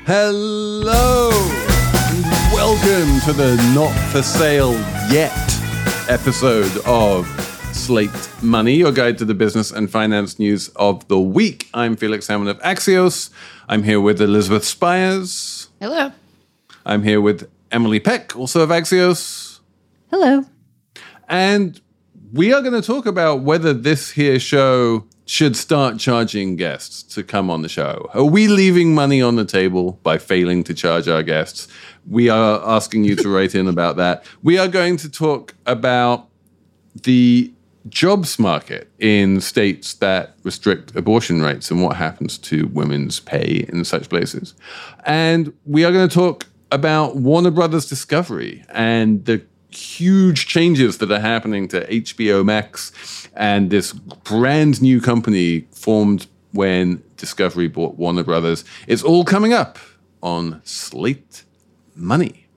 Hello, and welcome to the Not For Sale Yet episode of Slate Money, your guide to the business and finance news of the week. I'm Felix Salmon of Axios. I'm here with Elizabeth Spires. Hello. I'm here with Emily Peck, also of Axios. Hello. And we are going to talk about whether this here show should start charging guests to come on the show. Are we leaving money on the table by failing to charge our guests? We are asking you to write in about that. We are going to talk about the jobs market in states that restrict abortion rights and what happens to women's pay in such places. And we are going to talk about Warner Brothers Discovery and the huge changes that are happening to HBO Max and this brand new company formed when Discovery bought Warner Brothers. It's all coming up on Slate Money.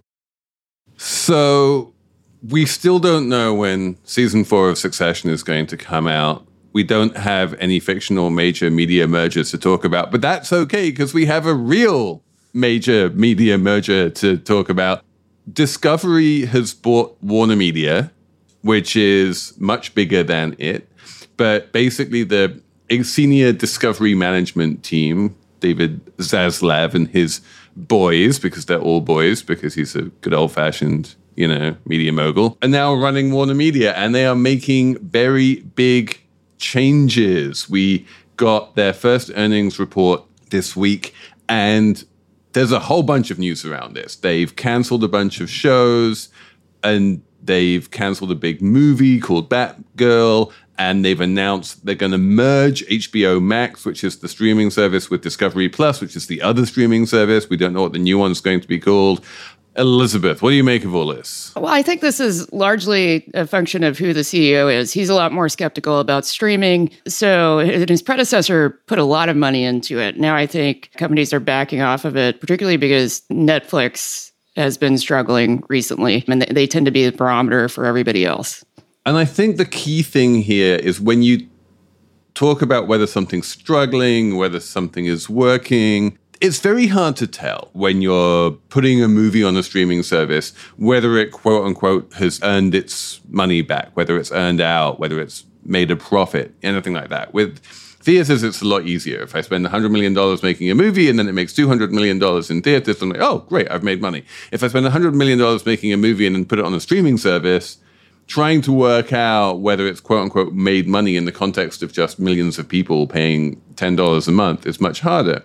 So we still don't know when season 4 of Succession is going to come out. We don't have any fictional major media mergers to talk about, but that's okay because we have a real major media merger to talk about. Discovery has bought Warner Media, which is much bigger than it. But basically, the senior Discovery management team, David Zaslav and his boys, because they're all boys, because he's a good old-fashioned, media mogul, are now running Warner Media, and they are making very big changes. We got their first earnings report this week, and there's a whole bunch of news around this. They've canceled a bunch of shows, and they've canceled a big movie called Batgirl, and they've announced they're going to merge HBO Max, which is the streaming service, with Discovery Plus, which is the other streaming service. We don't know what the new one's going to be called. Elizabeth, what do you make of all this? Well, I think this is largely a function of who the CEO is. He's a lot more skeptical about streaming. So his predecessor put a lot of money into it. Now I think companies are backing off of it, particularly because Netflix has been struggling recently, and they tend to be the barometer for everybody else. And I think the key thing here is when you talk about whether something's struggling, whether something is working, it's very hard to tell when you're putting a movie on a streaming service, whether it, quote unquote, has earned its money back, whether it's earned out, whether it's made a profit, anything like that. With theaters, it's a lot easier. If I spend $100 million making a movie and then it makes $200 million in theaters, I'm like, oh, great, I've made money. If I spend $100 million making a movie and then put it on a streaming service, trying to work out whether it's, quote unquote, made money in the context of just millions of people paying $10 a month is much harder.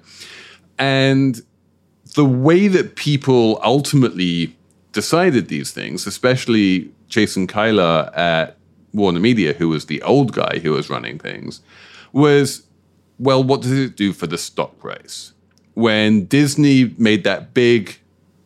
And the way that people ultimately decided these things, especially Jason Kilar at Warner Media, who was the old guy who was running things, was, well, what does it do for the stock price? When Disney made that big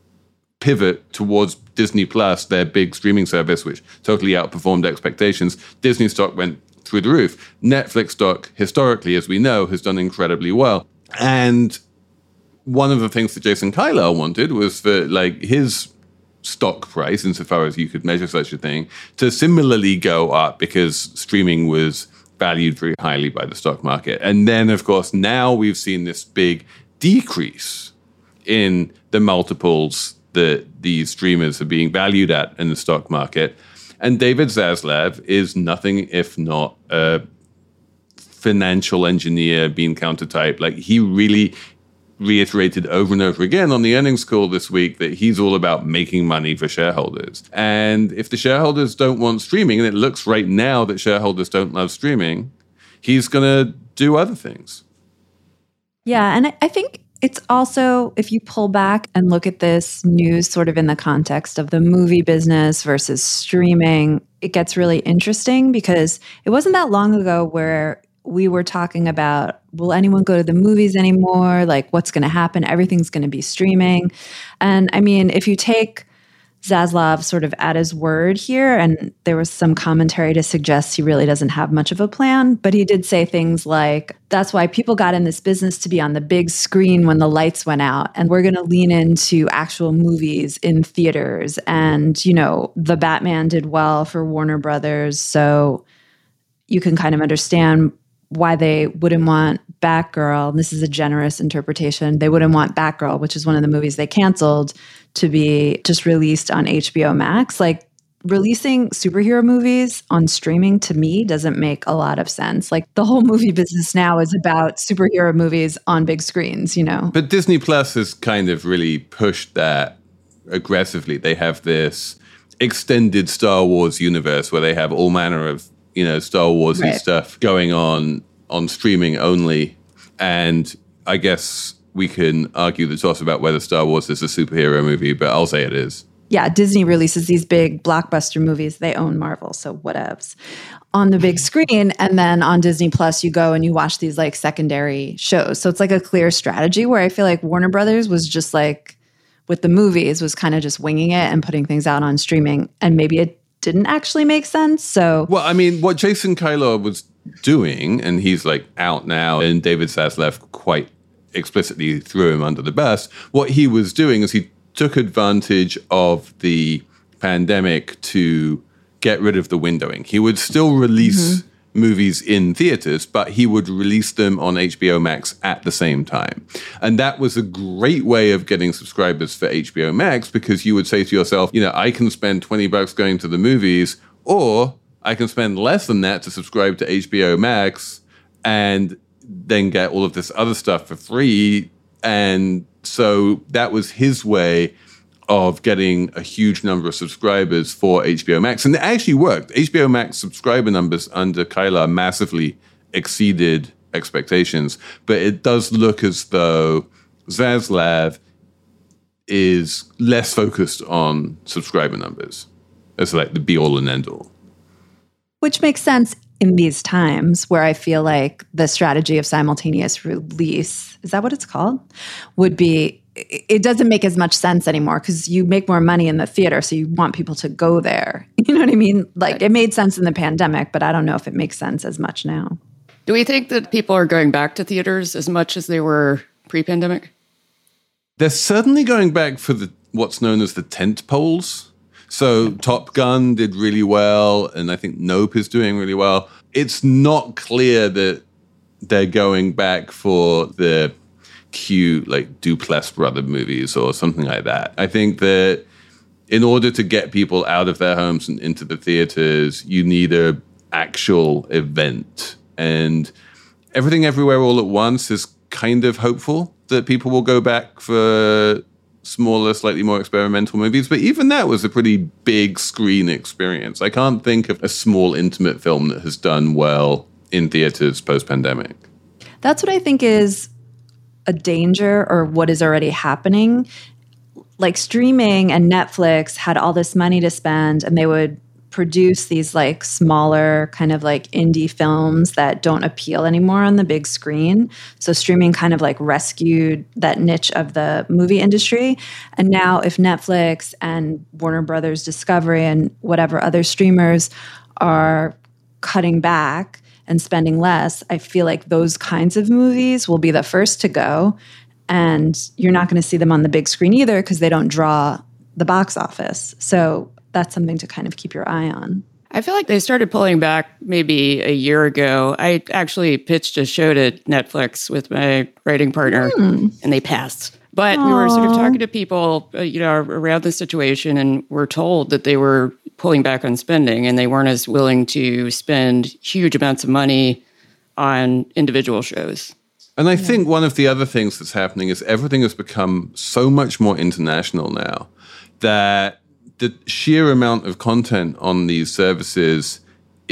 pivot towards Disney Plus, their big streaming service, which totally outperformed expectations, Disney stock went through the roof. Netflix stock, historically, as we know, has done incredibly well. And one of the things that Jason Kilar wanted was for his stock price, insofar as you could measure such a thing, to similarly go up because streaming was valued very highly by the stock market. And then, of course, now we've seen this big decrease in the multiples that these streamers are being valued at in the stock market. And David Zaslav is nothing if not a financial engineer, bean counter type. He really reiterated over and over again on the earnings call this week that he's all about making money for shareholders. And if the shareholders don't want streaming, and it looks right now that shareholders don't love streaming, he's going to do other things. Yeah, and I think it's also, if you pull back and look at this news sort of in the context of the movie business versus streaming, it gets really interesting because it wasn't that long ago where we were talking about, will anyone go to the movies anymore? What's going to happen? Everything's going to be streaming. And I mean, if you take Zaslav sort of at his word here, and there was some commentary to suggest he really doesn't have much of a plan, but he did say things like, that's why people got in this business to be on the big screen when the lights went out, and we're going to lean into actual movies in theaters. And, the Batman did well for Warner Brothers, so you can kind of understand why they wouldn't want Batgirl, and this is a generous interpretation, they wouldn't want Batgirl, which is one of the movies they canceled, to be just released on HBO Max. Like, releasing superhero movies on streaming, to me, doesn't make a lot of sense. Like, the whole movie business now is about superhero movies on big screens, you know? But Disney Plus has kind of really pushed that aggressively. They have this extended Star Wars universe where they have all manner of, Star Warsy stuff going on streaming only. And I guess we can argue the toss about whether Star Wars is a superhero movie, but I'll say it is. Yeah, Disney releases these big blockbuster movies. They own Marvel, so whatevs. On the big screen, and then on Disney Plus, you go and you watch these like secondary shows. So it's like a clear strategy where I feel like Warner Brothers was just like, with the movies, was kind of just winging it and putting things out on streaming. And maybe it didn't actually make sense. So, well, I mean, what Jason Kilar was doing, and he's like out now, and David Zaslav quite explicitly threw him under the bus. What he was doing is he took advantage of the pandemic to get rid of the windowing. He would still release movies in theaters, but he would release them on HBO Max at the same time. And that was a great way of getting subscribers for HBO Max, because you would say to yourself, I can spend $20 going to the movies, or I can spend less than that to subscribe to HBO Max and then get all of this other stuff for free. And so that was his way of getting a huge number of subscribers for HBO Max. And it actually worked. HBO Max subscriber numbers under Kilar massively exceeded expectations. But it does look as though Zaslav is less focused on subscriber numbers as like the be-all and end-all. Which makes sense in these times where I feel like the strategy of simultaneous release, is that what it's called? Would be, it doesn't make as much sense anymore because you make more money in the theater, so you want people to go there. You know what I mean? Like, it made sense in the pandemic, but I don't know if it makes sense as much now. Do we think that people are going back to theaters as much as they were pre-pandemic? They're certainly going back for what's known as the tent poles. So Top Gun did really well, and I think Nope is doing really well. It's not clear that they're going back for the cute, like, Duplass brother movies or something like that. I think that in order to get people out of their homes and into the theaters, you need an actual event. And Everything Everywhere All at Once is kind of hopeful that people will go back for smaller, slightly more experimental movies. But even that was a pretty big screen experience. I can't think of a small, intimate film that has done well in theaters post-pandemic. That's what I think is a danger, or what is already happening. Like, streaming and Netflix had all this money to spend, and they would produce these like smaller kind of like indie films that don't appeal anymore on the big screen. So streaming kind of like rescued that niche of the movie industry. And now if Netflix and Warner Brothers Discovery and whatever other streamers are cutting back and spending less, I feel like those kinds of movies will be the first to go. And you're not going to see them on the big screen either because they don't draw the box office. So that's something to kind of keep your eye on. I feel like they started pulling back maybe a year ago. I actually pitched a show to Netflix with my writing partner, and they passed. But we were sort of talking to people, around the situation, and we're told that they were pulling back on spending, and they weren't as willing to spend huge amounts of money on individual shows. And I think one of the other things that's happening is everything has become so much more international now that the sheer amount of content on these services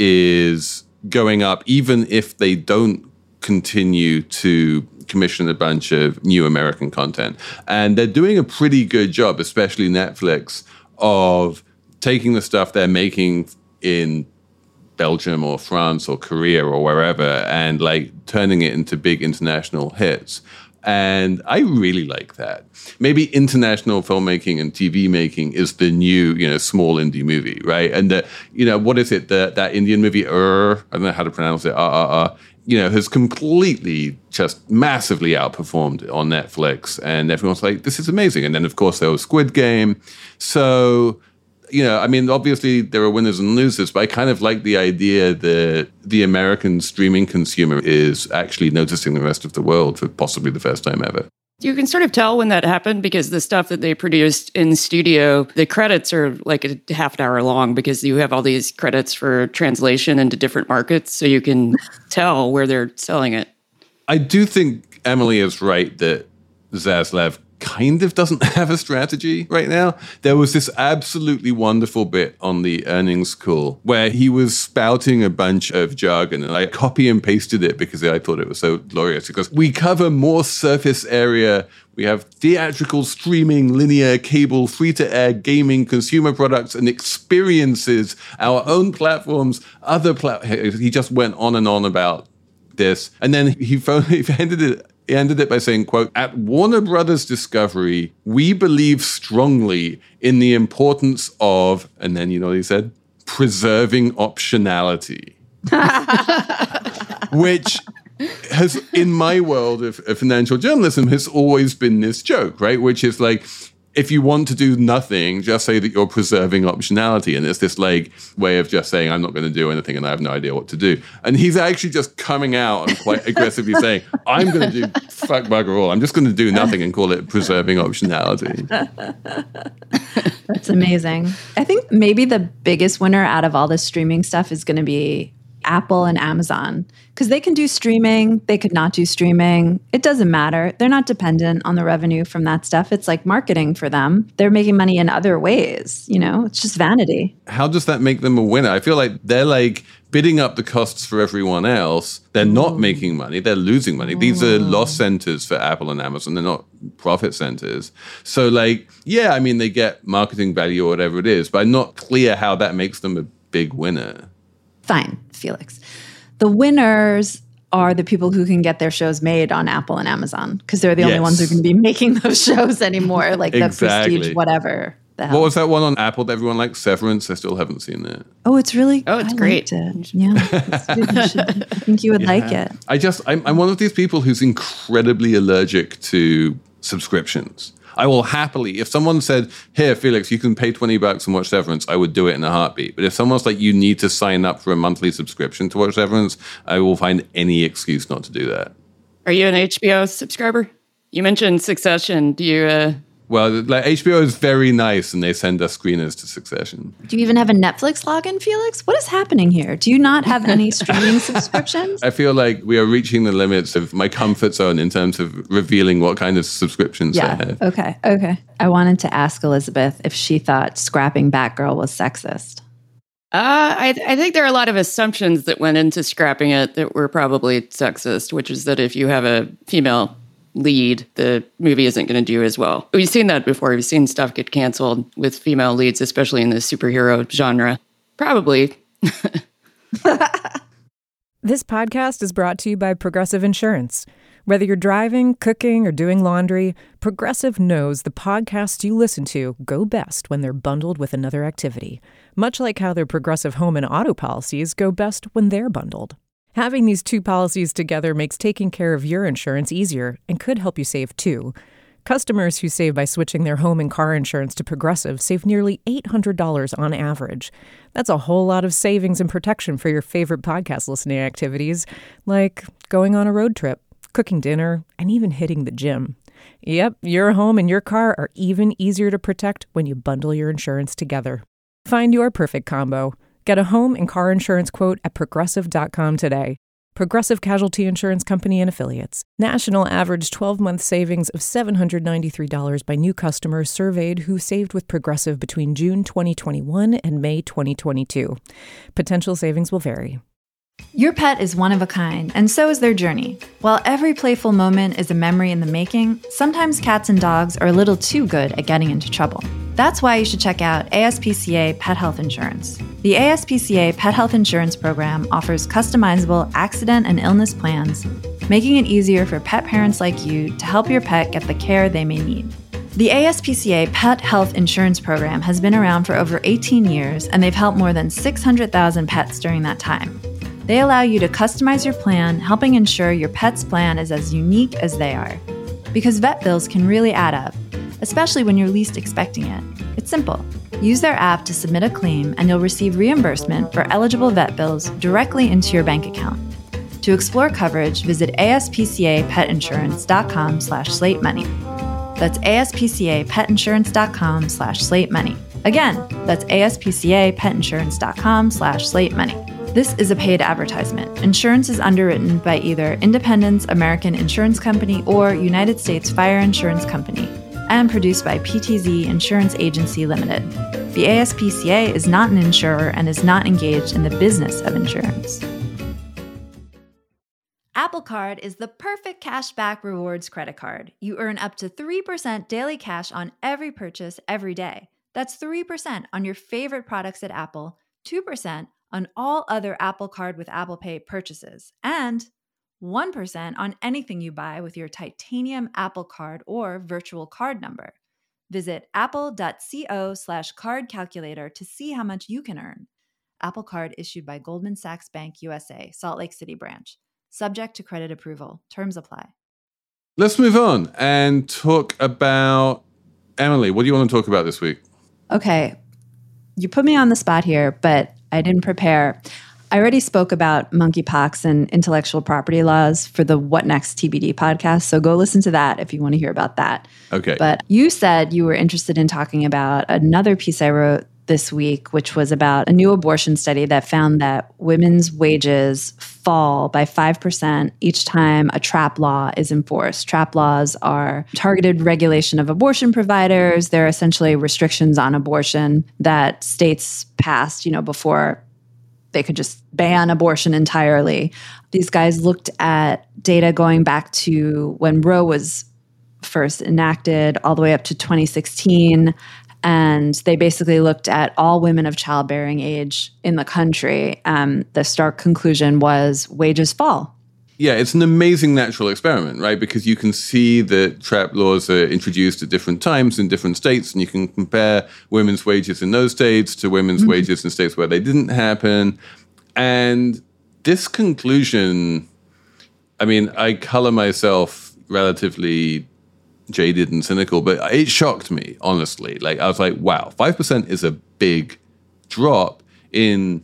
is going up, even if they don't continue to commission a bunch of new American content. And they're doing a pretty good job, especially Netflix, of taking the stuff they're making in Belgium or France or Korea or wherever and like turning it into big international hits. And I really like that. Maybe international filmmaking and TV making is the new, small indie movie, right? And what is it? That Indian movie, I don't know how to pronounce it, has completely just massively outperformed on Netflix. And everyone's like, this is amazing. And then, of course, there was Squid Game. So I mean, obviously there are winners and losers, but I kind of like the idea that the American streaming consumer is actually noticing the rest of the world for possibly the first time ever. You can sort of tell when that happened because the stuff that they produced in studio, the credits are like a half an hour long because you have all these credits for translation into different markets. So you can tell where they're selling it. I do think Emily is right that Zaslav kind of doesn't have a strategy right now. There was this absolutely wonderful bit on the earnings call where he was spouting a bunch of jargon, and I copy and pasted it because I thought it was so glorious. Because we cover more surface area. We have theatrical, streaming, linear, cable, free-to-air, gaming, consumer products, and experiences, our own platforms, other platforms. He just went on and on about this. And then he ended it by saying, quote, "At Warner Brothers Discovery, we believe strongly in the importance of," and then you know what he said? "Preserving optionality." Which has, in my world of financial journalism, has always been this joke, right? Which is like, if you want to do nothing, just say that you're preserving optionality. And it's this like way of just saying, I'm not going to do anything and I have no idea what to do. And he's actually just coming out and quite aggressively saying, I'm going to do fuck bugger all. I'm just going to do nothing and call it preserving optionality. That's amazing. I think maybe the biggest winner out of all this streaming stuff is going to be Apple and Amazon, because they can do streaming, they could not do streaming. It doesn't matter. They're not dependent on the revenue from that stuff. It's like marketing for them. They're making money in other ways. It's just vanity. How does that make them a winner? I feel like they're like bidding up the costs for everyone else. They're not making money. They're losing money. These are loss centers for Apple and Amazon. They're not profit centers. So like, yeah, I mean, they get marketing value or whatever it is, but I'm not clear how that makes them a big winner. Fine, Felix. The winners are the people who can get their shows made on Apple and Amazon, because they're the only ones who can be making those shows anymore, like the Prestige, whatever. What was that one on Apple that everyone liked? Severance? I still haven't seen it. Oh, it's really Oh, it's great. It. Yeah, I think you would like it. I'm one of these people who's incredibly allergic to subscriptions. I will happily, if someone said, here, Felix, you can pay $20 and watch Severance, I would do it in a heartbeat. But if someone's like, you need to sign up for a monthly subscription to watch Severance, I will find any excuse not to do that. Are you an HBO subscriber? You mentioned Succession. Do you... Well, like HBO is very nice, and they send us screeners to Succession. Do you even have a Netflix login, Felix? What is happening here? Do you not have any streaming subscriptions? I feel like we are reaching the limits of my comfort zone in terms of revealing what kind of subscriptions I have. Okay. I wanted to ask Elizabeth if she thought scrapping Batgirl was sexist. I think there are a lot of assumptions that went into scrapping it that were probably sexist, which is that if you have a female lead, the movie isn't going to do as well. We've seen that before. We've seen stuff get canceled with female leads, especially in the superhero genre. Probably. This podcast is brought to you by Progressive Insurance. Whether you're driving, cooking, or doing laundry, Progressive knows the podcasts you listen to go best when they're bundled with another activity, much like how their Progressive home and auto policies go best when they're bundled. Having these two policies together makes taking care of your insurance easier and could help you save too. Customers who save by switching their home and car insurance to Progressive save nearly $800 on average. That's a whole lot of savings and protection for your favorite podcast listening activities, like going on a road trip, cooking dinner, and even hitting the gym. Yep, your home and your car are even easier to protect when you bundle your insurance together. Find your perfect combo. Get a home and car insurance quote at Progressive.com today. Progressive Casualty Insurance Company and Affiliates. National average 12-month savings of $793 by new customers surveyed who saved with Progressive between June 2021 and May 2022. Potential savings will vary. Your pet is one of a kind, and so is their journey. While every playful moment is a memory in the making, sometimes cats and dogs are a little too good at getting into trouble. That's why you should check out ASPCA Pet Health Insurance. The ASPCA Pet Health Insurance Program offers customizable accident and illness plans, making it easier for pet parents like you to help your pet get the care they may need. The ASPCA Pet Health Insurance Program has been around for over 18 years, and they've helped more than 600,000 pets during that time. They allow you to customize your plan, helping ensure your pet's plan is as unique as they are. Because vet bills can really add up, especially when you're least expecting it. It's simple. Use their app to submit a claim, and you'll receive reimbursement for eligible vet bills directly into your bank account. To explore coverage, visit aspcapetinsurance.com/slatemoney. That's aspcapetinsurance.com/slatemoney. Again, that's aspcapetinsurance.com/slatemoney. This is a paid advertisement. Insurance is underwritten by either Independence American Insurance Company or United States Fire Insurance Company and produced by PTZ Insurance Agency Limited. The ASPCA is not an insurer and is not engaged in the business of insurance. Apple Card is the perfect cashback rewards credit card. You earn up to 3% daily cash on every purchase every day. That's 3% on your favorite products at Apple, 2% on all other Apple Card with Apple Pay purchases, and 1% on anything you buy with your titanium Apple Card or virtual card number. Visit apple.co/card calculator to see how much you can earn. Apple Card issued by Goldman Sachs Bank USA, Salt Lake City branch. Subject to credit approval. Terms apply. Let's move on and talk about Emily. What do you want to talk about this week? Okay, you put me on the spot here, but I didn't prepare. I already spoke about monkeypox and intellectual property laws for the What Next TBD podcast, so go listen to that if you want to hear about that. Okay. But you said you were interested in talking about another piece I wrote this week, which was about a new abortion study that found that women's wages fall by 5% each time a TRAP law is enforced. TRAP laws are targeted regulation of abortion providers. They're essentially restrictions on abortion that states passed, before they could just ban abortion entirely. These guys looked at data going back to when Roe was first enacted all the way up to 2016. And they basically looked at all women of childbearing age in the country. The stark conclusion was wages fall. Yeah, it's an amazing natural experiment, right? Because you can see that TRAP laws are introduced at different times in different states, and you can compare women's wages in those states to women's wages in states where they didn't happen. And this conclusion, I mean, I color myself relatively jaded and cynical, but it shocked me, honestly. Like, I was like, wow, 5% is a big drop in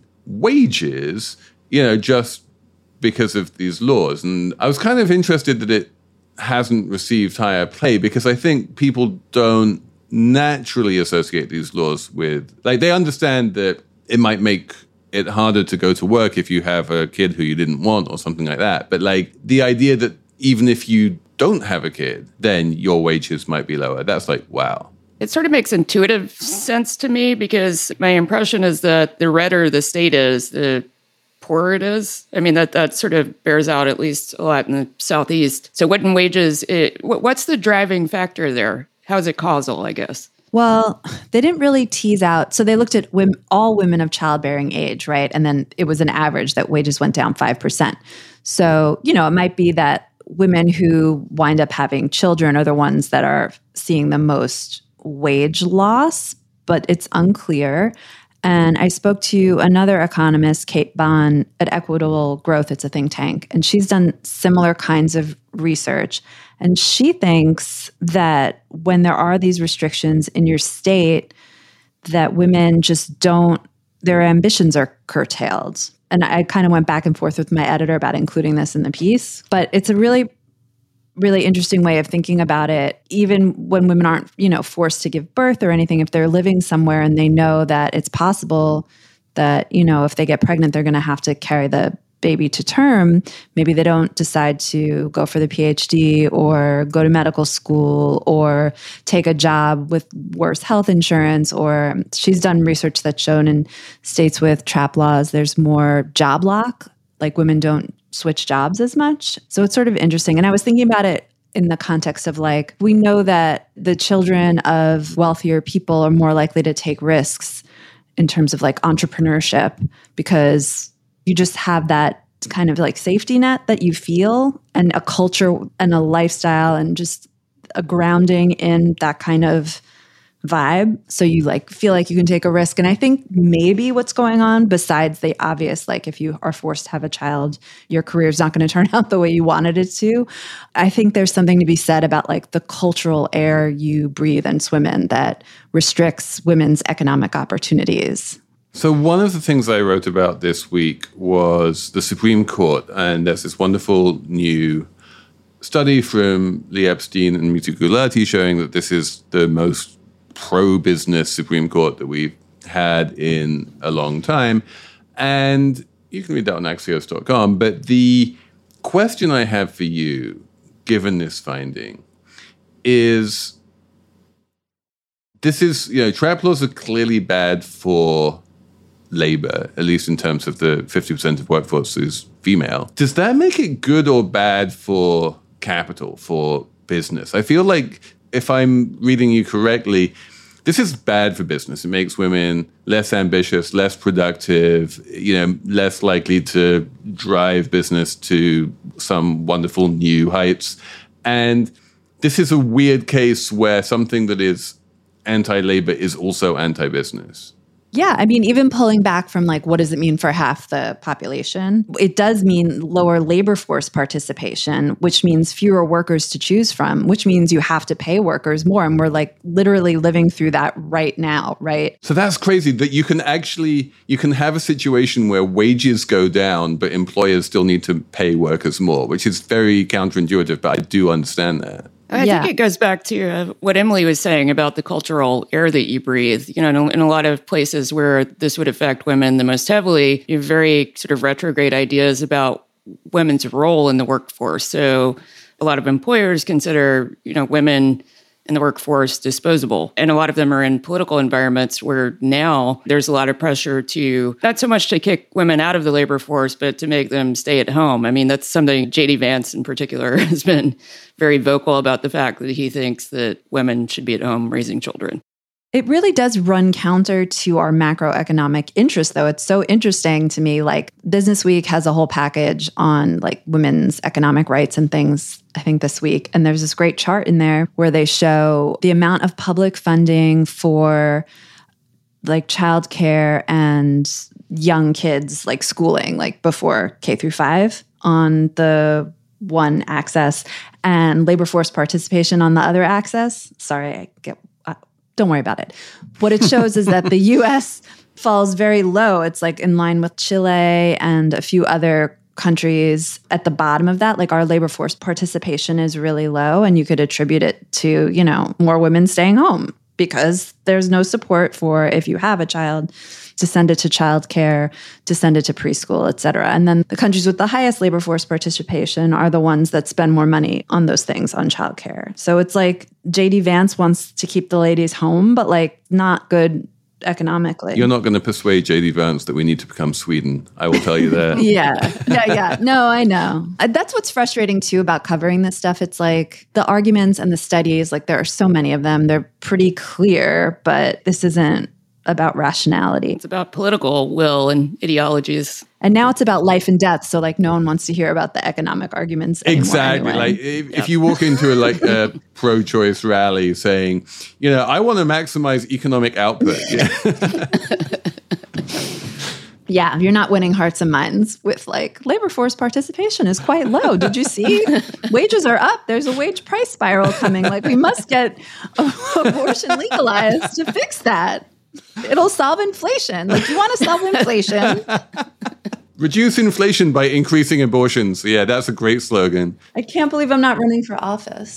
wages, just because of these laws. And I was kind of interested that it hasn't received higher play, because I think people don't naturally associate these laws with, they understand that it might make it harder to go to work if you have a kid who you didn't want or something like that. But the idea that even if you don't have a kid, then your wages might be lower. That's wow. It sort of makes intuitive sense to me, because my impression is that the redder the state is, the poorer it is. I mean, that sort of bears out at least a lot in the Southeast. So when wages, what's the driving factor there? How is it causal, I guess? Well, they didn't really tease out. So they looked at all women of childbearing age, right? And then it was an average that wages went down 5%. So, it might be that women who wind up having children are the ones that are seeing the most wage loss, but it's unclear. And I spoke to another economist, Kate Bond, at Equitable Growth. It's a think tank. And she's done similar kinds of research. And she thinks that when there are these restrictions in your state, that women just their ambitions are curtailed. And I kind of went back and forth with my editor about including this in the piece. But it's a really, really interesting way of thinking about it, even when women aren't, forced to give birth or anything. If they're living somewhere and they know that it's possible that, if they get pregnant, they're going to have to carry the baby to term, maybe they don't decide to go for the PhD or go to medical school or take a job with worse health insurance. Or she's done research that's shown in states with TRAP laws, there's more job lock, like women don't switch jobs as much. So it's sort of interesting. And I was thinking about it in the context of we know that the children of wealthier people are more likely to take risks in terms of entrepreneurship, because you just have that kind of safety net that you feel, and a culture and a lifestyle and just a grounding in that kind of vibe. So you like feel like you can take a risk. And I think maybe what's going on, besides the obvious, like if you are forced to have a child, your career is not going to turn out the way you wanted it to. I think there's something to be said about like the cultural air you breathe and swim in that restricts women's economic opportunities. So one of the things I wrote about this week was the Supreme Court. And there's this wonderful new study from Lee Epstein and Mita Gulati showing that this is the most pro-business Supreme Court that we've had in a long time. And you can read that on Axios.com. But the question I have for you, given this finding, is trap laws are clearly bad for labor, at least in terms of the 50% of workforce who's female. Does that make it good or bad for capital, for business? I feel like, if I'm reading you correctly, this is bad for business. It makes women less ambitious, less productive, less likely to drive business to some wonderful new heights. And this is a weird case where something that is anti-labor is also anti-business. Yeah, I mean, even pulling back from like, what does it mean for half the population? It does mean lower labor force participation, which means fewer workers to choose from, which means you have to pay workers more. And we're like literally living through that right now, right? So that's crazy that you can have a situation where wages go down, but employers still need to pay workers more, which is very counterintuitive, but I do understand that. I think it goes back to what Emily was saying about the cultural air that you breathe. In a lot of places where this would affect women the most heavily, you have very sort of retrograde ideas about women's role in the workforce. So a lot of employers consider, women in the workforce disposable. And a lot of them are in political environments where now there's a lot of pressure to, not so much to kick women out of the labor force, but to make them stay at home. I mean, that's something J.D. Vance in particular has been very vocal about, the fact that he thinks that women should be at home raising children. It really does run counter to our macroeconomic interests, though. It's so interesting to me. Like Business Week has a whole package on like women's economic rights and things, I think this week. And there's this great chart in there where they show the amount of public funding for like childcare and young kids, like schooling, like before K through 5 on the one axis, and labor force participation on the other axis. Don't worry about it. What it shows is that the U.S. falls very low. It's like in line with Chile and a few other countries at the bottom of that. Like our labor force participation is really low, and you could attribute it to, more women staying home because there's no support for, if you have a child, to send it to childcare, to send it to preschool, et cetera. And then the countries with the highest labor force participation are the ones that spend more money on those things, on childcare. So it's like J.D. Vance wants to keep the ladies home, but like not good economically. You're not going to persuade J.D. Vance that we need to become Sweden. I will tell you that. Yeah. No, I know. That's what's frustrating too about covering this stuff. It's like the arguments and the studies, like there are so many of them. They're pretty clear, but this isn't about rationality. It's about political will and ideologies. And now it's about life and death. So like no one wants to hear about the economic arguments anymore. Exactly. Anyway. Like if you walk into a pro-choice rally saying, I want to maximize economic output. Yeah, you're not winning hearts and minds with like labor force participation is quite low. Did you see? Wages are up. There's a wage price spiral coming. Like we must get abortion legalized to fix that. It'll solve inflation. Like, you want to solve inflation? Reduce inflation by increasing abortions. Yeah, that's a great slogan. I can't believe I'm not running for office.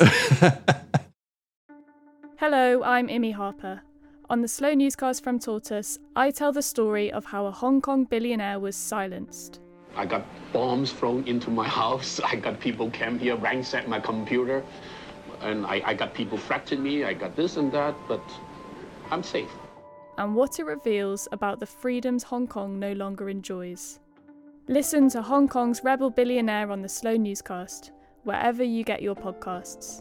Hello, I'm Imi Harper. On the Slow Newscast from Tortoise, I tell the story of how a Hong Kong billionaire was silenced. I got bombs thrown into my house. I got people came here, ransacked my computer. And I got people threatening me. I got this and that, but I'm safe. And what it reveals about the freedoms Hong Kong no longer enjoys. Listen to Hong Kong's rebel billionaire on the Slow Newscast, wherever you get your podcasts.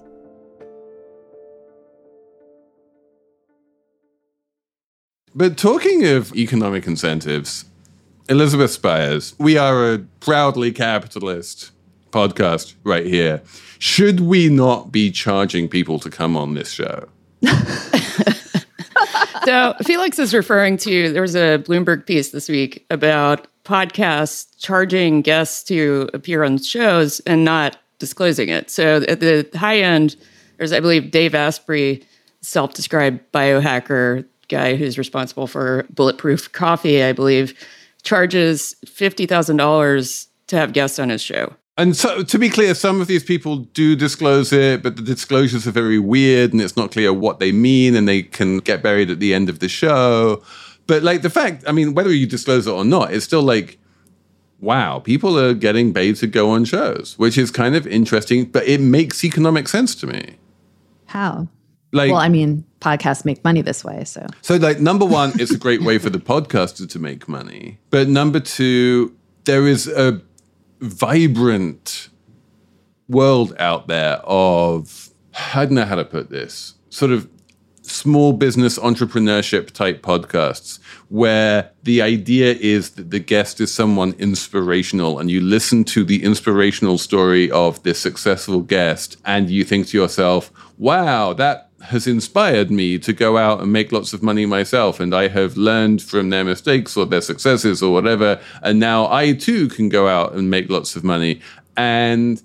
But talking of economic incentives, Elizabeth Spiers, we are a proudly capitalist podcast right here. Should we not be charging people to come on this show? So Felix is referring to, there was a Bloomberg piece this week about podcasts charging guests to appear on shows and not disclosing it. So at the high end, there's, I believe, Dave Asprey, self-described biohacker guy who's responsible for Bulletproof Coffee, I believe, charges $50,000 to have guests on his show. And so, to be clear, some of these people do disclose it, but the disclosures are very weird and it's not clear what they mean and they can get buried at the end of the show. But like the fact, I mean, whether you disclose it or not, it's still like, wow, people are getting paid to go on shows, which is kind of interesting, but it makes economic sense to me. How? Like, well, I mean, podcasts make money this way, so. So like, number one, it's a great way for the podcaster to make money. But number two, there is a vibrant world out there of, I don't know how to put this, sort of small business entrepreneurship type podcasts where the idea is that the guest is someone inspirational and you listen to the inspirational story of this successful guest and you think to yourself, wow, that has inspired me to go out and make lots of money myself, and I have learned from their mistakes or their successes or whatever, and now I too can go out and make lots of money. And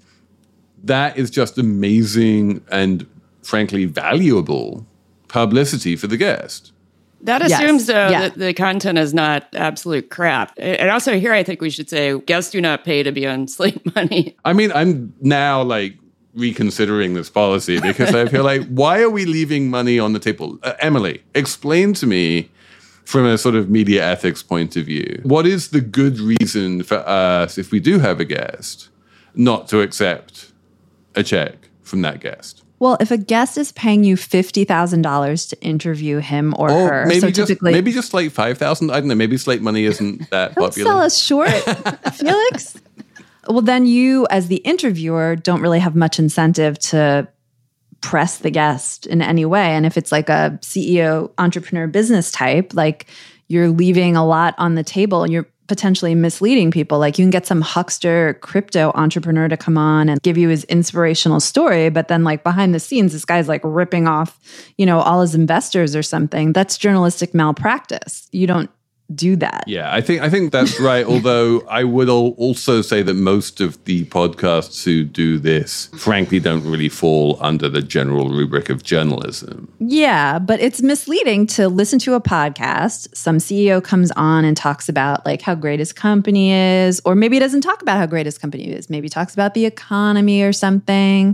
that is just amazing and frankly valuable publicity for the guest. That assumes, though, that the content is not absolute crap. And also here, I think we should say guests do not pay to be on Slate Money. I mean, I'm now like reconsidering this policy because I feel like, why are we leaving money on the table? Emily, explain to me from a sort of media ethics point of view, what is the good reason for us, if we do have a guest, not to accept a check from that guest? Well, if a guest is paying you $50,000 to interview him or her, maybe so just, typically maybe just like 5,000. I don't know. Maybe Slate Money isn't that don't popular. sell us short, Felix. Well, then you, as the interviewer, don't really have much incentive to press the guest in any way. And if it's like a CEO, entrepreneur, business type, like you're leaving a lot on the table and you're potentially misleading people. Like you can get some huckster crypto entrepreneur to come on and give you his inspirational story, but then like behind the scenes, this guy's like ripping off, all his investors or something. That's journalistic malpractice. You don't do that. Yeah, I think that's right. Although I would also say that most of the podcasts who do this, frankly, don't really fall under the general rubric of journalism. Yeah, but it's misleading to listen to a podcast. Some CEO comes on and talks about like how great his company is, or maybe he doesn't talk about how great his company is. Maybe he talks about the economy or something.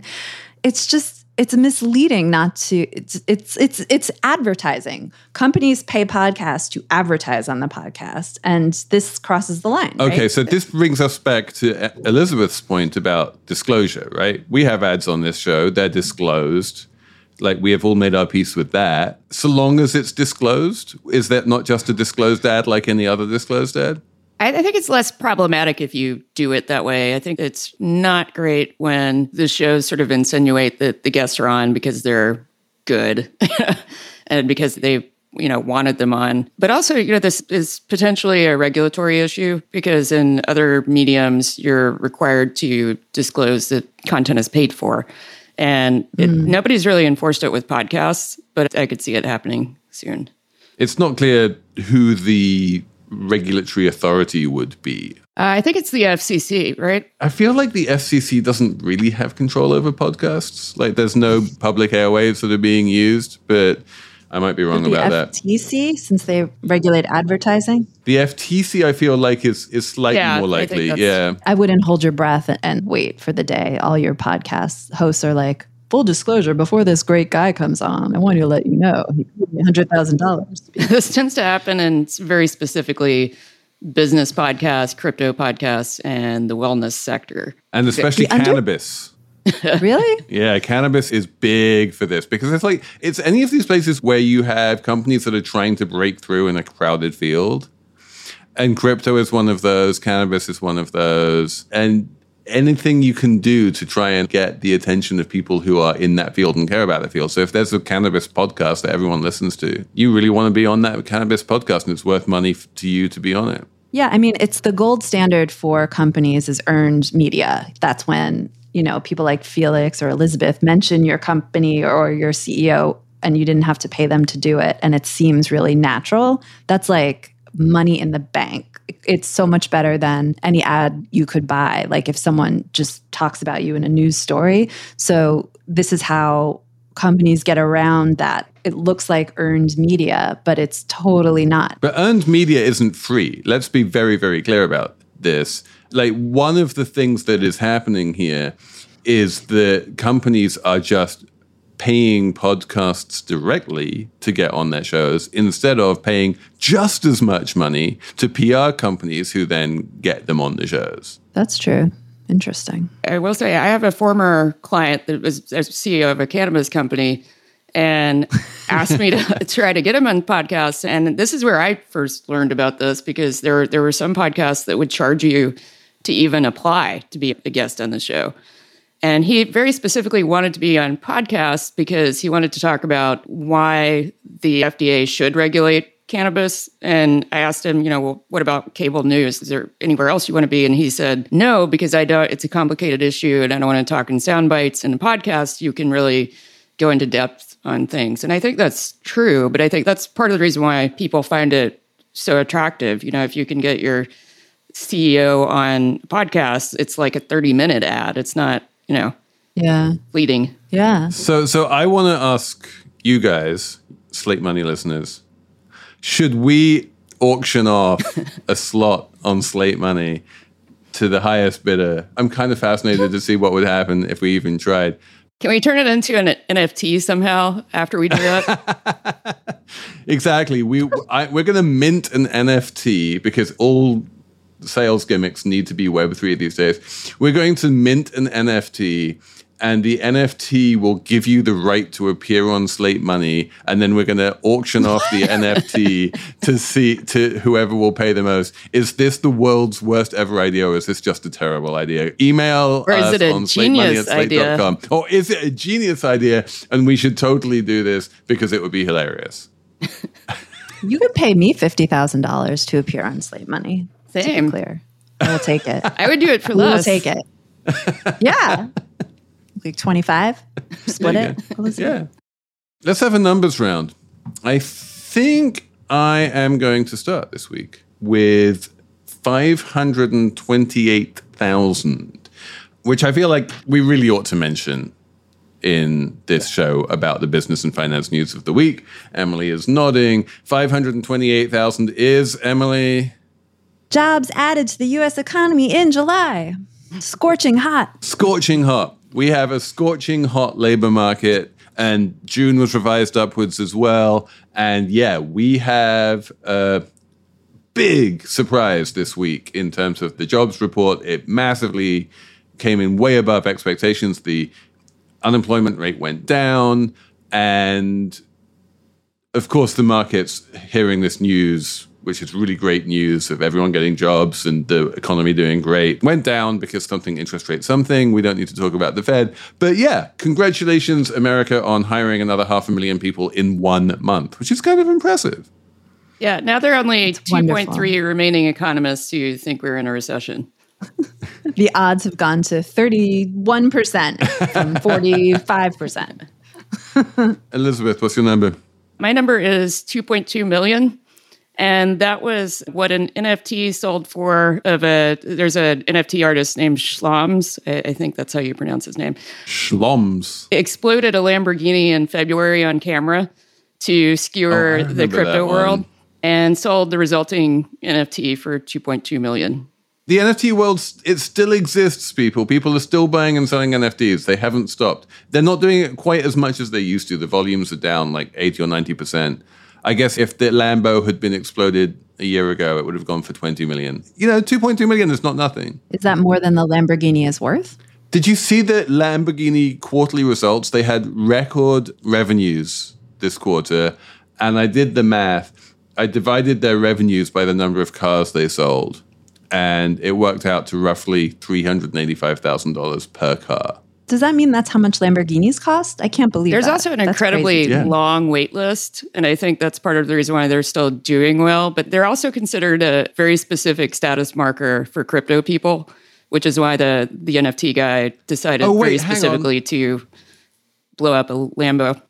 It's misleading not to, it's advertising. Companies pay podcasts to advertise on the podcast, and this crosses the line. Okay, right? so this brings us back to Elizabeth's point about disclosure, right? We have ads on this show, they're disclosed. Like we have all made our peace with that. So long as it's disclosed, is that not just a disclosed ad like any other disclosed ad? I think it's less problematic if you do it that way. I think it's not great when the shows sort of insinuate that the guests are on because they're good and because they, wanted them on. But also, this is potentially a regulatory issue because in other mediums, you're required to disclose that content is paid for. And nobody's really enforced it with podcasts, but I could see it happening soon. It's not clear who the regulatory authority would be. I think it's the FCC, right? I feel like the FCC doesn't really have control over podcasts. Like there's no public airwaves that are being used, but I might be wrong about that. The FTC, since they regulate advertising? The FTC, I feel like, is slightly more likely. Yeah. I wouldn't hold your breath and wait for the day all your podcast hosts are like, full disclosure, before this great guy comes on, I want to let you know he paid me $100,000. This tends to happen in very specifically business podcasts, crypto podcasts, and the wellness sector. And especially cannabis. Really? Yeah, cannabis is big for this because it's any of these places where you have companies that are trying to break through in a crowded field. And crypto is one of those, cannabis is one of those. And anything you can do to try and get the attention of people who are in that field and care about the field. So if there's a cannabis podcast that everyone listens to, you really want to be on that cannabis podcast and it's worth money to you to be on it. Yeah, I mean, it's the gold standard for companies is earned media. That's when, people like Felix or Elizabeth mention your company or your CEO and you didn't have to pay them to do it, and it seems really natural, that's like money in the bank. It's so much better than any ad you could buy. Like if someone just talks about you in a news story. So this is how companies get around that. It looks like earned media, but it's totally not. But earned media isn't free. Let's be very, very clear about this. Like, one of the things that is happening here is that companies are just paying podcasts directly to get on their shows instead of paying just as much money to PR companies who then get them on the shows. That's true. Interesting. I will say I have a former client that was a CEO of a cannabis company and asked me to try to get him on podcasts. And this is where I first learned about this, because there were some podcasts that would charge you to even apply to be a guest on the show. And he very specifically wanted to be on podcasts because he wanted to talk about why the FDA should regulate cannabis. And I asked him, well, what about cable news? Is there anywhere else you want to be? And he said, no, because it's a complicated issue and I don't want to talk in sound bites. In a podcast, you can really go into depth on things. And I think that's true, but I think that's part of the reason why people find it so attractive. If you can get your CEO on podcasts, it's like a 30-minute ad. It's not, fleeting. Yeah. So I want to ask you guys, Slate Money listeners, should we auction off a slot on Slate Money to the highest bidder? I'm kind of fascinated to see what would happen if we even tried. Can we turn it into an NFT somehow after we do that? Exactly. We're going to mint an NFT because all sales gimmicks need to be Web3 these days. We're going to mint an NFT, and the NFT will give you the right to appear on Slate Money, and then we're going to auction off the NFT to whoever will pay the most. Is this the world's worst ever idea, or is this just a terrible idea? Email or is us it a on genius idea? Or is it a genius idea, and we should totally do this because it would be hilarious? You could pay me $50,000 to appear on Slate Money. Same. To be clear. I will take it. I would do it for We'll less. take it. Yeah. Like 25, split it. Yeah. Let's have a numbers round. I think I am going to start this week with 528,000, which I feel like we really ought to mention in this show about the business and finance news of the week. Emily is nodding. 528,000 is, Emily? Jobs added to the U.S. economy in July. Scorching hot. Scorching hot. We have a scorching hot labor market, and June was revised upwards as well. And yeah, we have a big surprise this week in terms of the jobs report. It massively came in way above expectations. The unemployment rate went down. And of course, the market's hearing this news, which is really great news of everyone getting jobs and the economy doing great, went down because something, interest rate something. We don't need to talk about the Fed. But yeah, congratulations, America, on hiring another 500,000 people in 1 month, which is kind of impressive. Yeah, now there are only 2.3 remaining economists who think we're in a recession. The odds have gone to 31% from 45%. Elizabeth, what's your number? My number is 2.2 million. And that was what an NFT sold for there's an NFT artist named Schloms. I think that's how you pronounce his name. Schloms. Exploded a Lamborghini in February on camera to skewer the crypto world and sold the resulting NFT for 2.2 million. The NFT world, it still exists, people. People are still buying and selling NFTs. They haven't stopped. They're not doing it quite as much as they used to. The volumes are down like 80 or 90%. I guess if the Lambo had been exploded a year ago, it would have gone for 20 million. 2.2 million is not nothing. Is that more than the Lamborghini is worth? Did you see the Lamborghini quarterly results? They had record revenues this quarter, and I did the math. I divided their revenues by the number of cars they sold, and it worked out to roughly $385,000 per car. Does that mean that's how much Lamborghinis cost? I can't believe There's that. also an incredibly long wait list, and I think that's part of the reason why they're still doing well. But they're also considered a very specific status marker for crypto people, which is why the NFT guy decided very specifically to blow up a Lambo.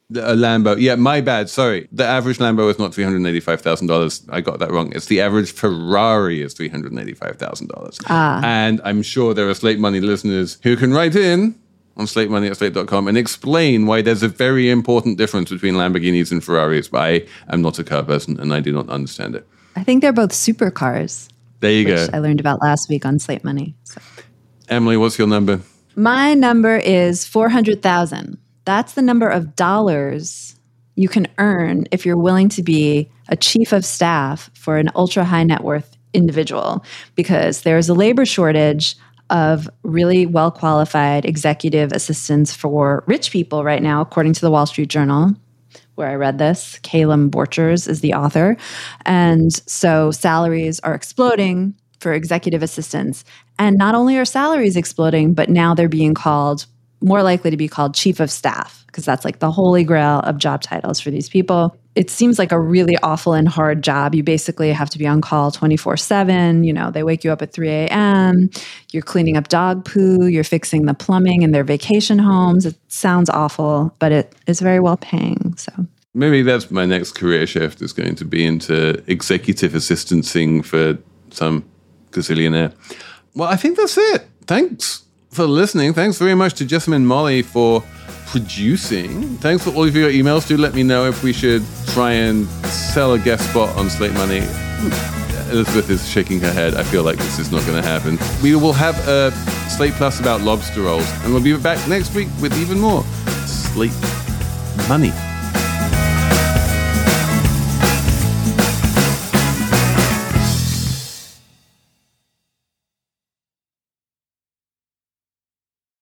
A Lambo. Yeah, my bad. Sorry. The average Lambo is not $385,000. I got that wrong. It's the average Ferrari is $385,000. And I'm sure there are Slate Money listeners who can write in on slatemoney@slate.com and explain why there's a very important difference between Lamborghinis and Ferraris. But I am not a car person and I do not understand it. I think they're both supercars. There you go. I learned about last week on Slate Money. So. Emily, what's your number? My number is 400,000. That's the number of dollars you can earn if you're willing to be a chief of staff for an ultra high net worth individual, because there's a labor shortage of really well qualified executive assistants for rich people right now, according to the Wall Street Journal, where I read this. Calum Borchers is the author. And so salaries are exploding for executive assistants. And not only are salaries exploding, but now they're being called, more likely to be called chief of staff, because that's like the holy grail of job titles for these people. It seems like a really awful and hard job. You basically have to be on call 24/7. You know, they wake you up at 3 a.m. You're cleaning up dog poo. You're fixing the plumbing in their vacation homes. It sounds awful, but it is very well paying. So maybe that's my next career shift, is going to be into executive assistancing for some gazillionaire. Well, I think that's it. Thanks for listening. Thanks very much to Jessamine Molly for producing. Thanks for all of your emails. Do let me know if we should try and sell a guest spot on Slate Money. Elizabeth is shaking her head. I feel like this is not going to happen. We will have a Slate Plus about lobster rolls, and we'll be back next week with even more Slate Money.